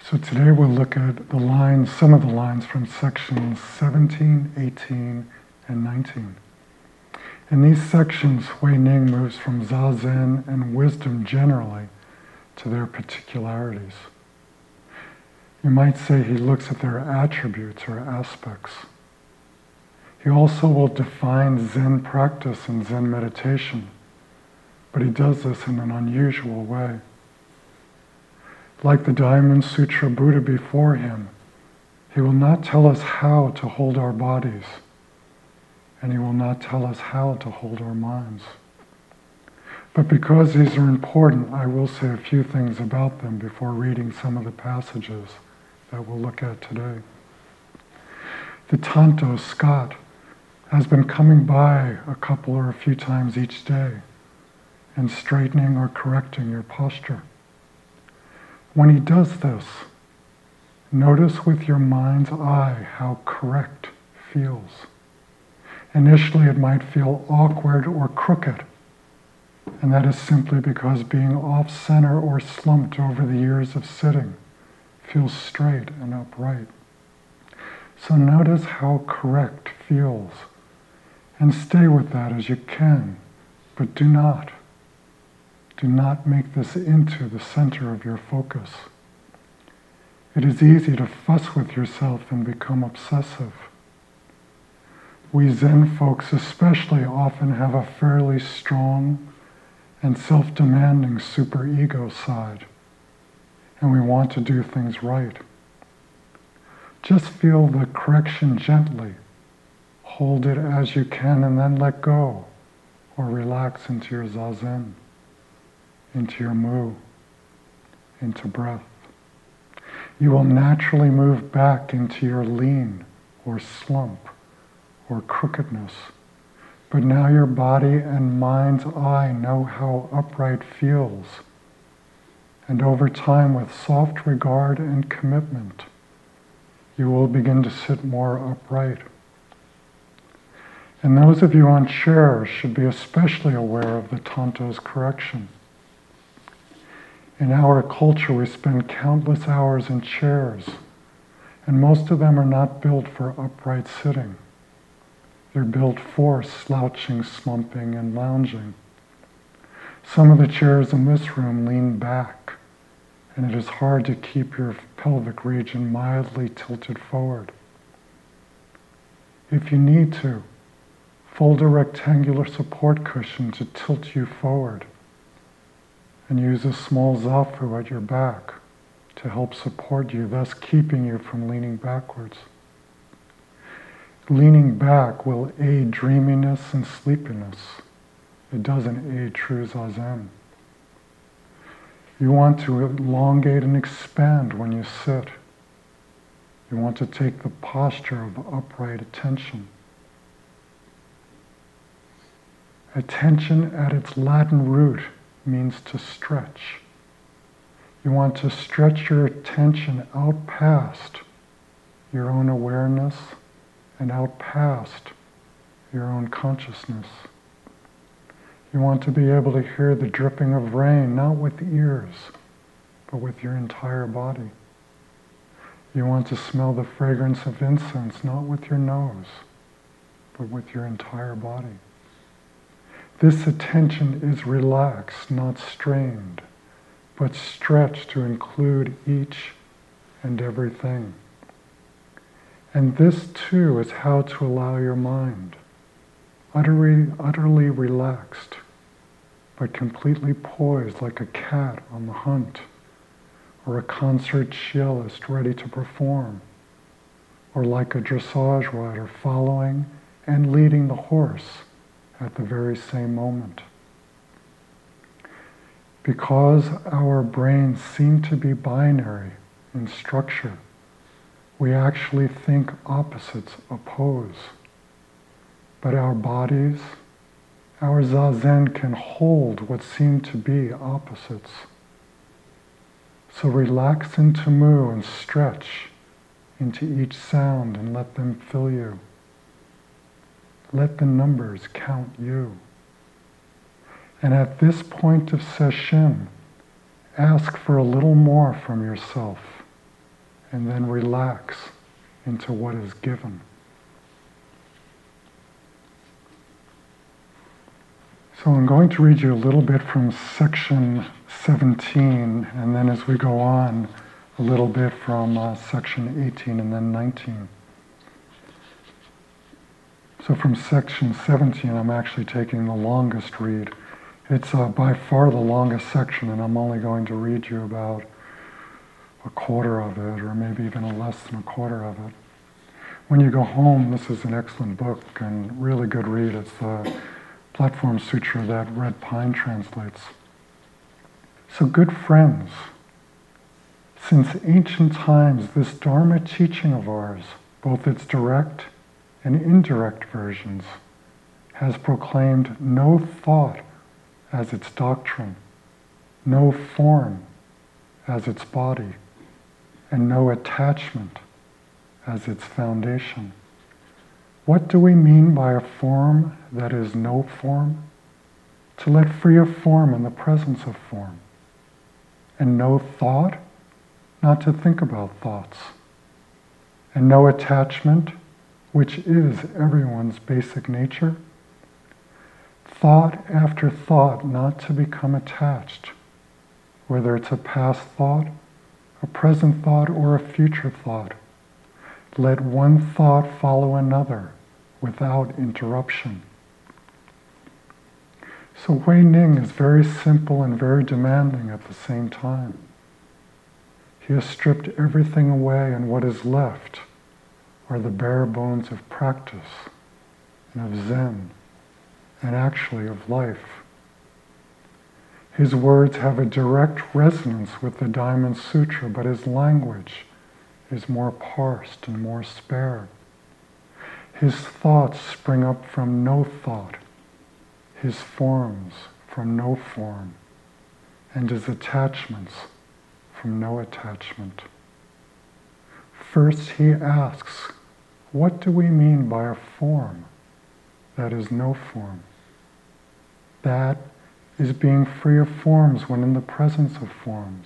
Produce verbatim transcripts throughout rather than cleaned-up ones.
So today we'll look at the lines, some of the lines from sections seventeen, eighteen, and nineteen. In these sections, Hui Ning moves from Zazen and wisdom generally to their particularities. You might say he looks at their attributes or aspects. He also will define Zen practice and Zen meditation, but he does this in an unusual way. Like the Diamond Sutra Buddha before him, he will not tell us how to hold our bodies, and he will not tell us how to hold our minds. But because these are important, I will say a few things about them before reading some of the passages that we'll look at today. The Tanto, Scott, has been coming by a couple or a few times each day and straightening or correcting your posture. When he does this, notice with your mind's eye how correct feels. Initially, it might feel awkward or crooked, and that is simply because being off-center or slumped over the years of sitting feels straight and upright. So notice how correct feels, and stay with that as you can, but do not. Do not make this into the center of your focus. It is easy to fuss with yourself and become obsessive. We Zen folks especially often have a fairly strong and self-demanding superego side, and we want to do things right. Just feel the correction gently. Hold it as you can and then let go, or relax into your zazen, into your mu, into breath. You will naturally move back into your lean or slump or crookedness. But now your body and mind's eye know how upright feels. And over time, with soft regard and commitment, you will begin to sit more upright. And those of you on chairs should be especially aware of the Tanto's correction. In our culture, we spend countless hours in chairs, and most of them are not built for upright sitting. They're built for slouching, slumping, and lounging. Some of the chairs in this room lean back, and it is hard to keep your pelvic region mildly tilted forward. If you need to, fold a rectangular support cushion to tilt you forward, and use a small zafu at your back to help support you, thus keeping you from leaning backwards. Leaning back will aid dreaminess and sleepiness. It doesn't aid true zazen. You want to elongate and expand when you sit. You want to take the posture of upright attention. Attention at its Latin root means to stretch. You want to stretch your attention out past your own awareness and out past your own consciousness. You want to be able to hear the dripping of rain, not with ears, but with your entire body. You want to smell the fragrance of incense, not with your nose, but with your entire body. This attention is relaxed, not strained, but stretched to include each and everything. And this too is how to allow your mind, utterly, utterly relaxed, but completely poised like a cat on the hunt, or a concert cellist ready to perform, or like a dressage rider following and leading the horse at the very same moment. Because our brains seem to be binary in structure, we actually think opposites oppose. But our bodies, our zazen can hold what seem to be opposites. So relax into mu and stretch into each sound and let them fill you. Let the numbers count you. And at this point of sesshin, ask for a little more from yourself. and then relax into what is given. So I'm going to read you a little bit from section seventeen, and then as we go on, a little bit from uh, section eighteen and then nineteen. So from section seventeen, I'm actually taking the longest read. It's uh, by far the longest section, and I'm only going to read you about a quarter of it, or maybe even less than a quarter of it. When you go home, this is an excellent book and really good read. It's the Platform Sutra that Red Pine translates. So good friends, since ancient times, this Dharma teaching of ours, both its direct and indirect versions, has proclaimed no thought as its doctrine, no form as its body, and no attachment as its foundation. What do we mean by a form that is no form? To let free of form in the presence of form. And no thought? Not to think about thoughts. And no attachment, which is everyone's basic nature? Thought after thought, not to become attached, whether it's a past thought, a present thought, or a future thought. Let one thought follow another without interruption. So Hui Ning is very simple and very demanding at the same time. He has stripped everything away, and what is left are the bare bones of practice and of Zen, and actually of life. His words have a direct resonance with the Diamond Sutra, but his language is more parsed and more spare. His thoughts spring up from no thought, his forms from no form, and his attachments from no attachment. First he asks, what do we mean by a form that is no form? That is being free of forms when in the presence of forms.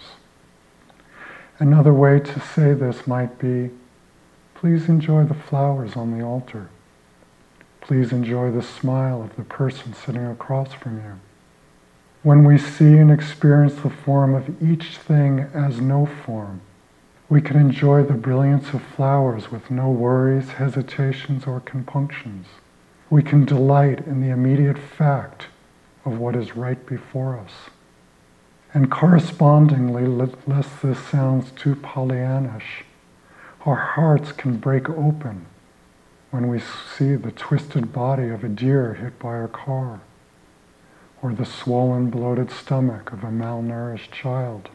Another way to say this might be, please enjoy the flowers on the altar. Please enjoy the smile of the person sitting across from you. When we see and experience the form of each thing as no form, we can enjoy the brilliance of flowers with no worries, hesitations, or compunctions. We can delight in the immediate fact of what is right before us. And correspondingly, lest this sounds too Pollyannish, our hearts can break open when we see the twisted body of a deer hit by a car, or the swollen, bloated stomach of a malnourished child.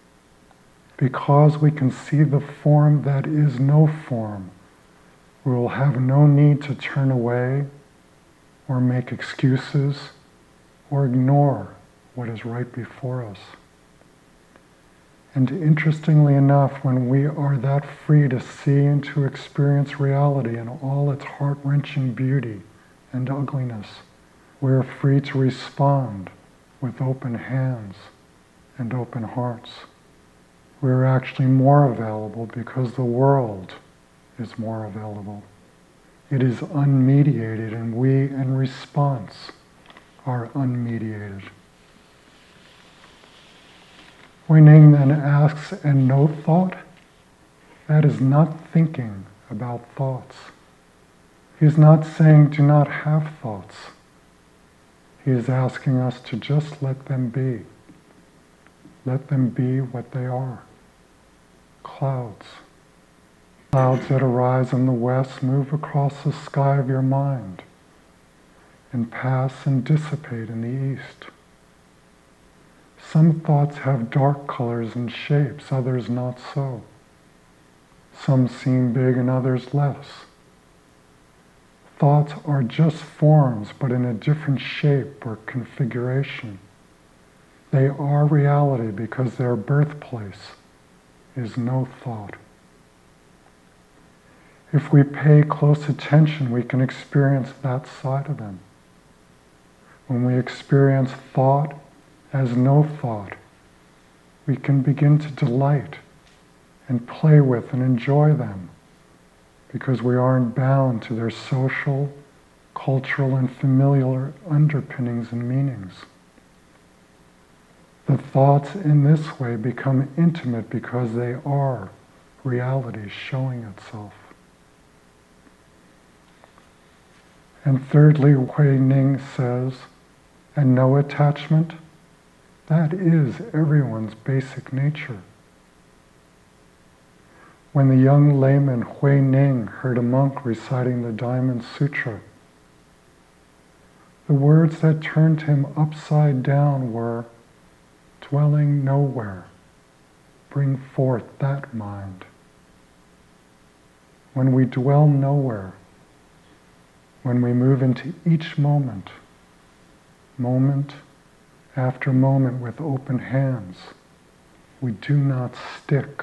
Because we can see the form that is no form, we will have no need to turn away or make excuses or ignore what is right before us. And interestingly enough, when we are that free to see and to experience reality in all its heart-wrenching beauty and ugliness, we are free to respond with open hands and open hearts. We are actually more available because the world is more available. It is unmediated, and we, in response, are unmediated. Hui Ning then asks, and no thought? That is not thinking about thoughts. He is not saying do not have thoughts. He is asking us to just let them be. Let them be what they are. Clouds. Clouds that arise in the west move across the sky of your mind and pass and dissipate in the east. Some thoughts have dark colors and shapes, others not so. Some seem big and others less. Thoughts are just forms, but in a different shape or configuration. They are reality because their birthplace is no thought. If we pay close attention, we can experience that side of them. When we experience thought as no thought, we can begin to delight and play with and enjoy them, because we aren't bound to their social, cultural, and familial underpinnings and meanings. The thoughts in this way become intimate because they are reality showing itself. And thirdly, Hui Ning says, and no attachment, that is everyone's basic nature. When the young layman Hui Ning heard a monk reciting the Diamond Sutra, the words that turned him upside down were, dwelling nowhere, bring forth that mind. When we dwell nowhere, when we move into each moment, moment after moment with open hands, we do not stick.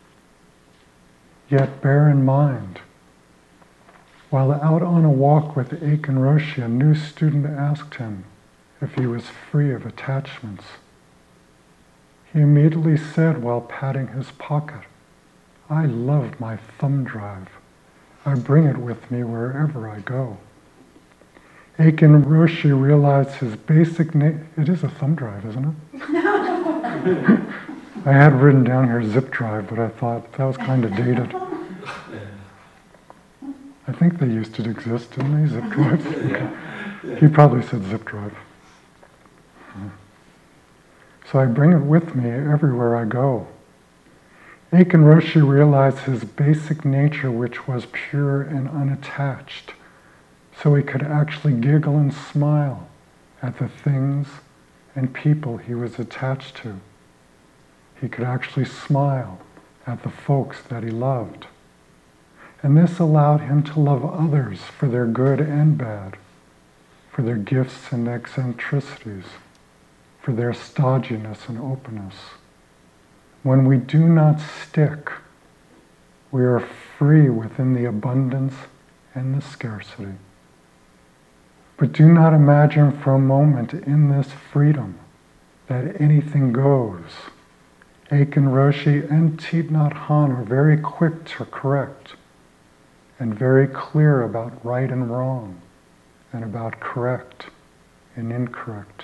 Yet bear in mind, while out on a walk with Aiken Roshi, a new student asked him if he was free of attachments. He immediately said while patting his pocket, I love my thumb drive. I bring it with me wherever I go. Aiken Roshi realized his basic na- it is a thumb drive, isn't it? I had written down here zip drive, but I thought that was kind of dated. I think they used to exist, didn't they, zip drives? Okay. He probably said zip drive. So I bring it with me everywhere I go. Aiken Roshi realized his basic nature, which was pure and unattached, so he could actually giggle and smile at the things and people he was attached to. He could actually smile at the folks that he loved. And this allowed him to love others for their good and bad, for their gifts and eccentricities, for their stodginess and openness. When we do not stick, we are free within the abundance and the scarcity. But do not imagine for a moment in this freedom that anything goes. Aiken Roshi and Thich Nhat Hanh are very quick to correct and very clear about right and wrong and about correct and incorrect.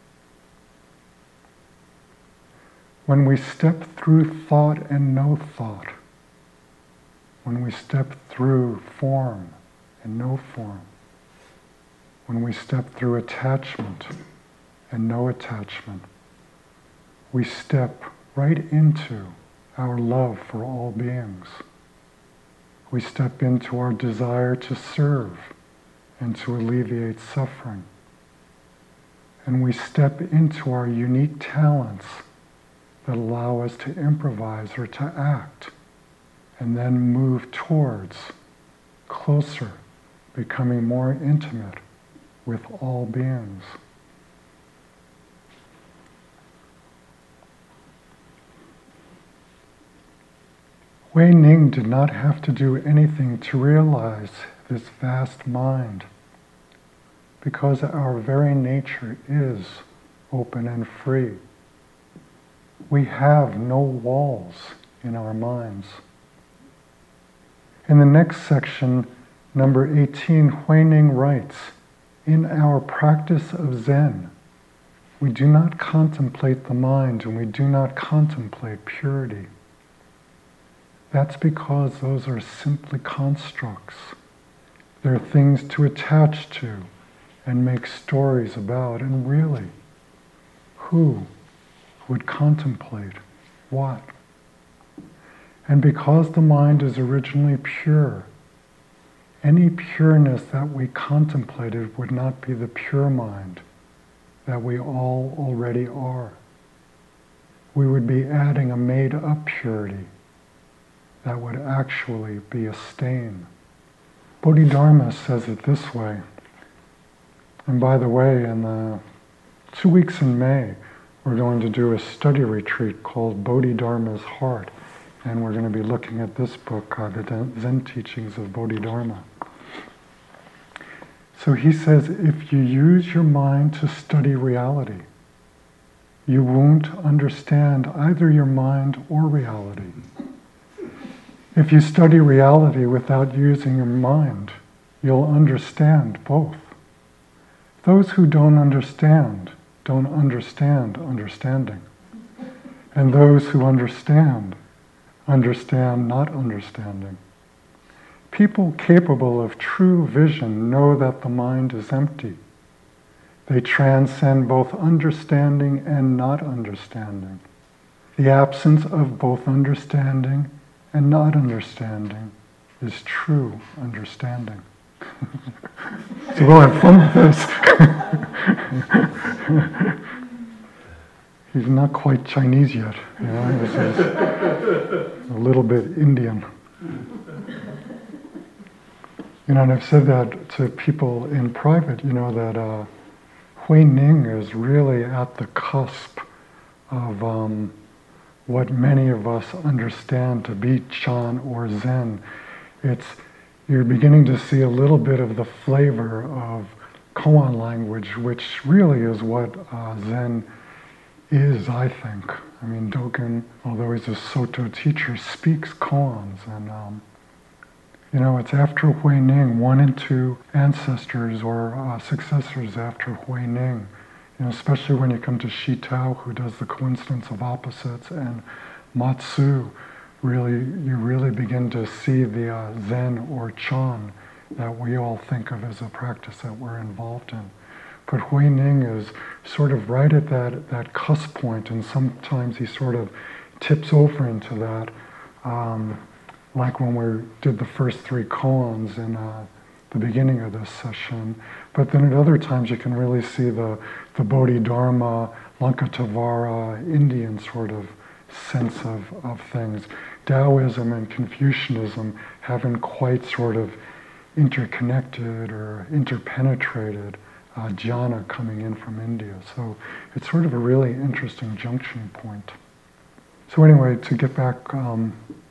When we step through thought and no thought, when we step through form and no form, when we step through attachment and no attachment, we step right into our love for all beings. We step into our desire to serve and to alleviate suffering. And we step into our unique talents that allow us to improvise or to act, and then move towards, closer, becoming more intimate with all beings. Hui Ning did not have to do anything to realize this vast mind, because our very nature is open and free. We have no walls in our minds. In the next section, number eighteen, Hui Ning writes, in our practice of Zen, we do not contemplate the mind and we do not contemplate purity. That's because those are simply constructs. They're things to attach to and make stories about, and really, who would contemplate what? And because the mind is originally pure, any pureness that we contemplated would not be the pure mind that we all already are. We would be adding a made-up purity that would actually be a stain. Bodhidharma says it this way. And by the way, in the two weeks in May, we're going to do a study retreat called Bodhidharma's Heart, and we're going to be looking at this book, uh, the Zen Teachings of Bodhidharma. So he says, if you use your mind to study reality, you won't understand either your mind or reality. If you study reality without using your mind, you'll understand both. Those who don't understand don't understand understanding. And those who understand understand not understanding. People capable of true vision know that the mind is empty. They transcend both understanding and not understanding. The absence of both understanding and not understanding is true understanding. So we'll have fun with this. He's not quite Chinese yet. You know, this is a little bit Indian. You know, and I've said that to people in private, you know, that uh, Hui Ning is really at the cusp of um, what many of us understand to be Chan or Zen. It's, you're beginning to see a little bit of the flavor of koan language, which really is what uh, Zen is, I think. I mean, Dogen, although he's a Soto teacher, speaks koans, and um, you know, it's after Hui Ning, one and two ancestors or uh, successors after Hui Ning. You know, especially when you come to Shi Tao, who does the coincidence of opposites, and Matsu, really, you really begin to see the uh, Zen or Chan that we all think of as a practice that we're involved in. But Hui Ning is sort of right at that, that cusp point, and sometimes he sort of tips over into that, um, like when we did the first three koans in uh, the beginning of this session. But then at other times you can really see the, the Bodhidharma, Lankatavara, Indian sort of sense of, of things. Taoism and Confucianism haven't quite sort of interconnected or interpenetrated uh, jhana coming in from India. So it's sort of a really interesting junction point. So anyway, to get back, um,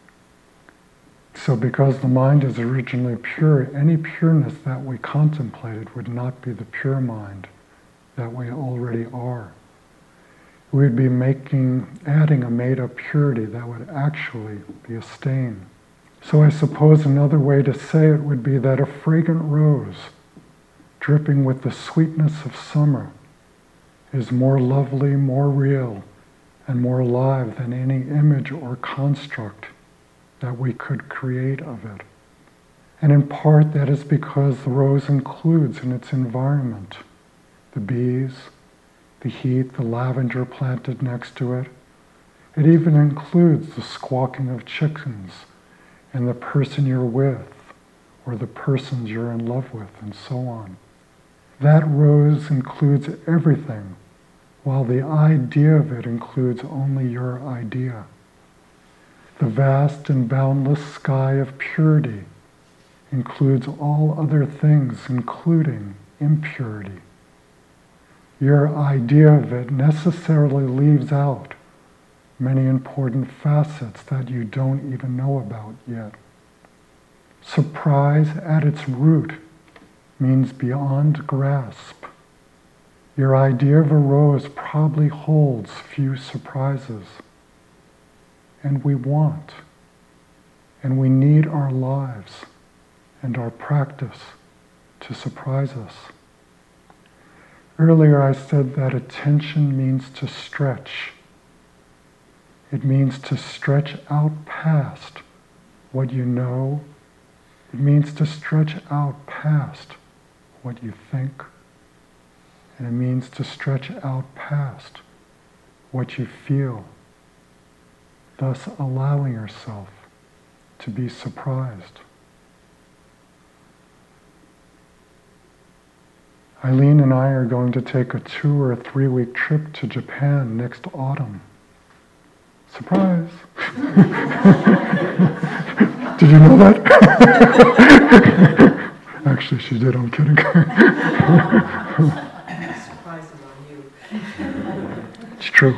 so because the mind is originally pure, any pureness that we contemplated would not be the pure mind that we already are. We'd be making, adding a made-up purity that would actually be a stain. So I suppose another way to say it would be that a fragrant rose, dripping with the sweetness of summer, is more lovely, more real, and more alive than any image or construct that we could create of it. And in part that is because the rose includes in its environment the bees, the heat, the lavender planted next to it. It even includes the squawking of chickens and the person you're with or the persons you're in love with and so on. That rose includes everything, while the idea of it includes only your idea. The vast and boundless sky of purity includes all other things, including impurity. Your idea of it necessarily leaves out many important facets that you don't even know about yet. Surprise at its root means beyond grasp. Your idea of a rose probably holds few surprises. And we want, and we need our lives and our practice to surprise us. Earlier I said that attention means to stretch. It means to stretch out past what you know. It means to stretch out past what you think. And it means to stretch out past what you feel, thus allowing yourself to be surprised. Eileen and I are going to take a two or three week trip to Japan next autumn. Surprise! Did you know that? Actually, she did, I'm kidding. Surprises on you. It's true.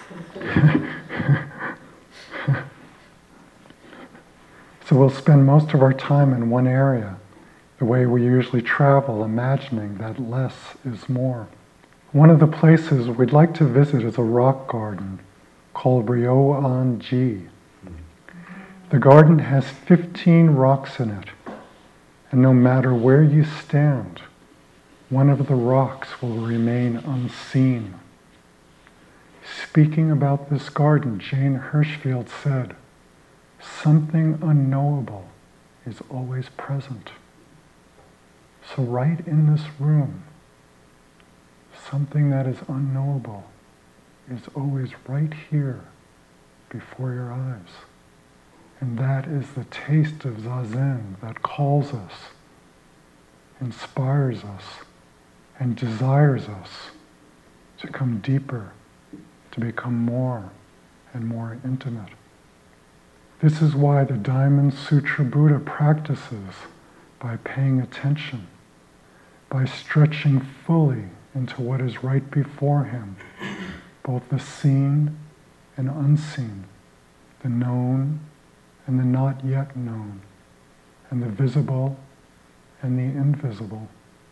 So we'll spend most of our time in one area, the way we usually travel, imagining that less is more. One of the places we'd like to visit is a rock garden called Ryoan-ji. The garden has fifteen rocks in it, and no matter where you stand, one of the rocks will remain unseen. Speaking about this garden, Jane Hirshfield said, "Something unknowable is always present." So right in this room, something that is unknowable is always right here before your eyes. And that is the taste of Zazen that calls us, inspires us, and desires us to come deeper, to become more and more intimate. This is why the Diamond Sutra Buddha practices by paying attention, by stretching fully into what is right before him, both the seen and unseen, the known and the not yet known, and the visible and the invisible.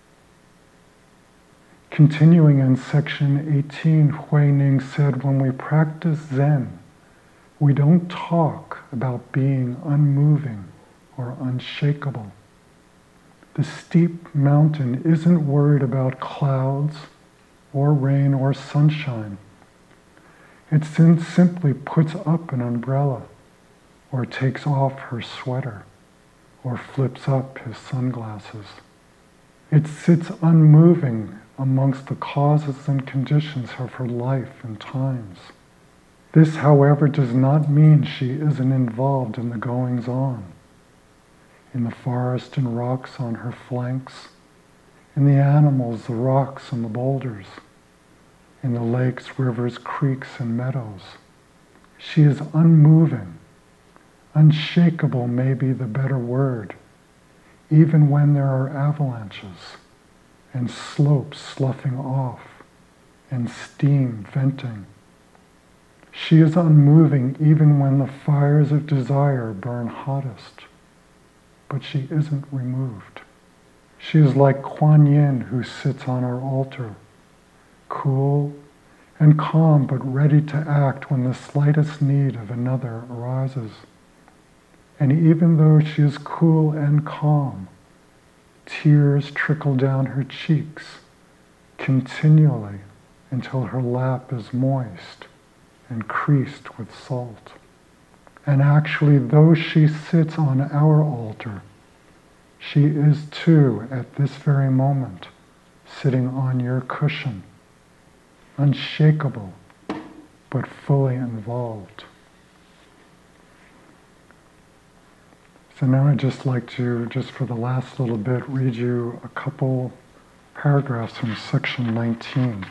Continuing in section eighteen, Huining said, when we practice Zen, we don't talk about being unmoving or unshakable. The steep mountain isn't worried about clouds or rain or sunshine. It simply puts up an umbrella, or takes off her sweater, or flips up his sunglasses. It sits unmoving amongst the causes and conditions of her life and times. This, however, does not mean she isn't involved in the goings-on, in the forest and rocks on her flanks, in the animals, the rocks and the boulders, in the lakes, rivers, creeks, and meadows. She is unmoving. Unshakable may be the better word, even when there are avalanches and slopes sloughing off and steam venting. She is unmoving even when the fires of desire burn hottest, but she isn't removed. She is like Kuan Yin who sits on our altar, cool and calm but ready to act when the slightest need of another arises. And even though she is cool and calm, tears trickle down her cheeks continually until her lap is moist and creased with salt. And actually, though she sits on our altar, she is too, at this very moment, sitting on your cushion, unshakable, but fully involved. So now I'd just like to, just for the last little bit, read you a couple paragraphs from section nineteen.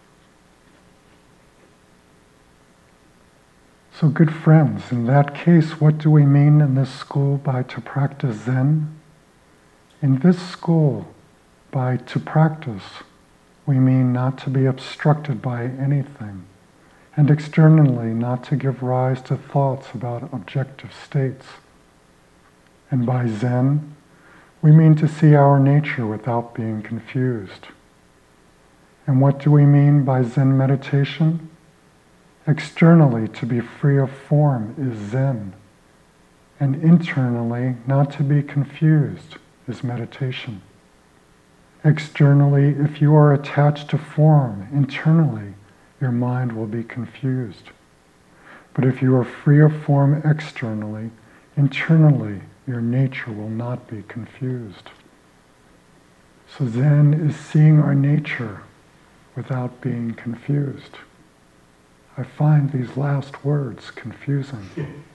So good friends, in that case, what do we mean in this school by to practice Zen? In this school, by to practice, we mean not to be obstructed by anything, and externally not to give rise to thoughts about objective states. And by Zen, we mean to see our nature without being confused. And what do we mean by Zen meditation? Externally, to be free of form is Zen, and internally, not to be confused is meditation. Externally, if you are attached to form, internally, your mind will be confused. But if you are free of form externally, internally, your nature will not be confused. So Zen is seeing our nature without being confused. I find these last words confusing.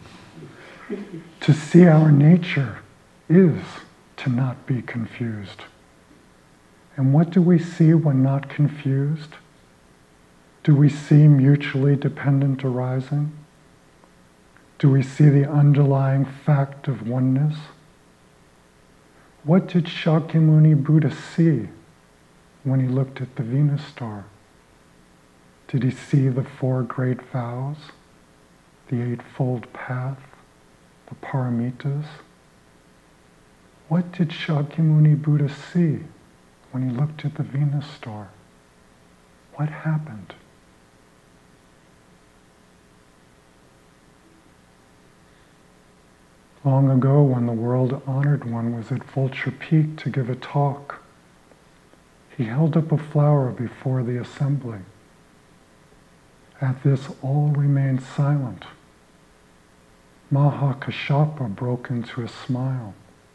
To see our nature is to not be confused. And what do we see when not confused? Do we see mutually dependent arising? Do we see the underlying fact of oneness? What did Shakyamuni Buddha see when he looked at the Venus star? Did he see the four great vows, the Eightfold Path, the Paramitas? What did Shakyamuni Buddha see when he looked at the Venus star? What happened? Long ago, when the world honored one was at Vulture Peak to give a talk, he held up a flower before the assembly. At this, all remained silent. Mahakashapa broke into a smile.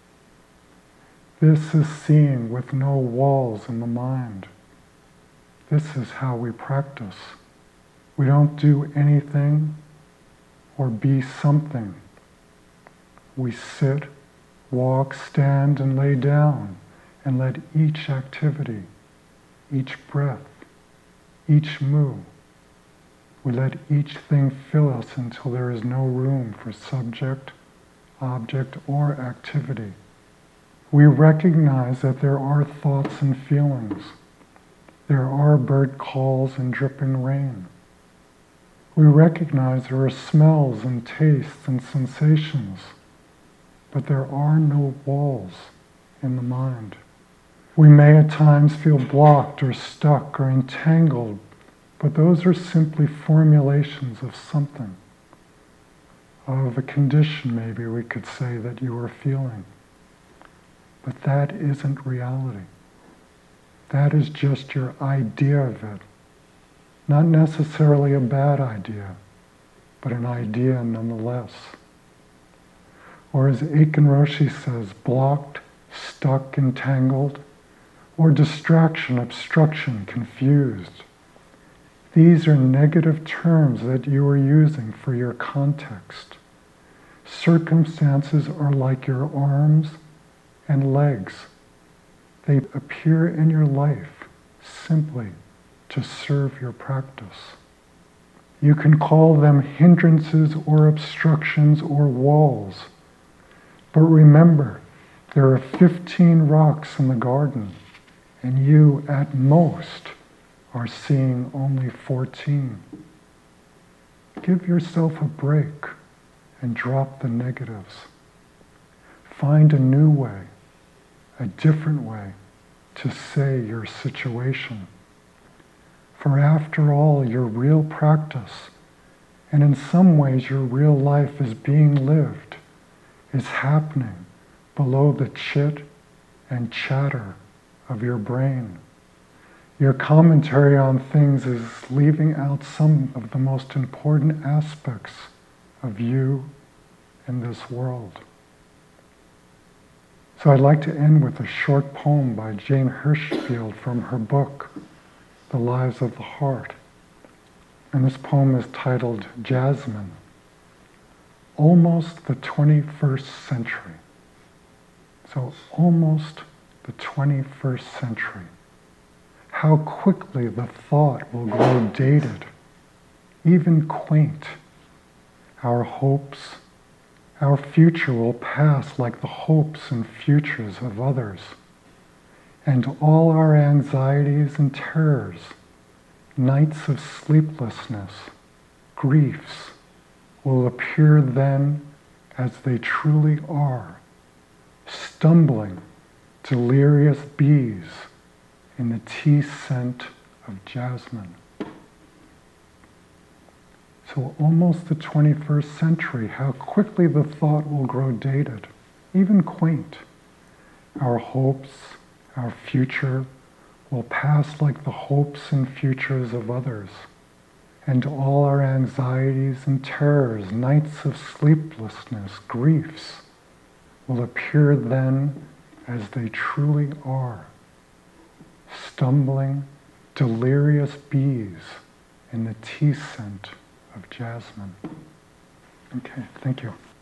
This is seeing with no walls in the mind. This is how we practice. We don't do anything or be something. We sit, walk, stand, and lay down, and let each activity, each breath, each move, we let each thing fill us until there is no room for subject, object, or activity. We recognize that there are thoughts and feelings. There are bird calls and dripping rain. We recognize there are smells and tastes and sensations, but there are no walls in the mind. We may at times feel blocked or stuck or entangled, but those are simply formulations of something, of a condition maybe we could say that you are feeling. But that isn't reality. That is just your idea of it. Not necessarily a bad idea, but an idea nonetheless. Or as Aiken Roshi says, blocked, stuck, entangled, or distraction, obstruction, confused. These are negative terms that you are using for your context. Circumstances are like your arms and legs. They appear in your life simply to serve your practice. You can call them hindrances or obstructions or walls. But remember, there are fifteen rocks in the garden, and you, at most, are seeing only fourteen. Give yourself a break and drop the negatives. Find a new way, a different way to say your situation. For after all, your real practice, and in some ways your real life is being lived, is happening below the chit and chatter of your brain. Your commentary on things is leaving out some of the most important aspects of you in this world. So I'd like to end with a short poem by Jane Hirschfield from her book, The Lives of the Heart. And this poem is titled Jasmine. Almost the twenty-first century. So almost the twenty-first century. How quickly the thought will grow dated, even quaint. Our hopes, our future will pass like the hopes and futures of others. And all our anxieties and terrors, nights of sleeplessness, griefs, will appear then as they truly are, stumbling, delirious bees in the tea scent of jasmine. So almost the twenty-first century, how quickly the thought will grow dated, even quaint. Our hopes, our future will pass like the hopes and futures of others. And all our anxieties and terrors, nights of sleeplessness, griefs, will appear then as they truly are, stumbling, delirious bees in the tea scent of jasmine. Okay, thank you.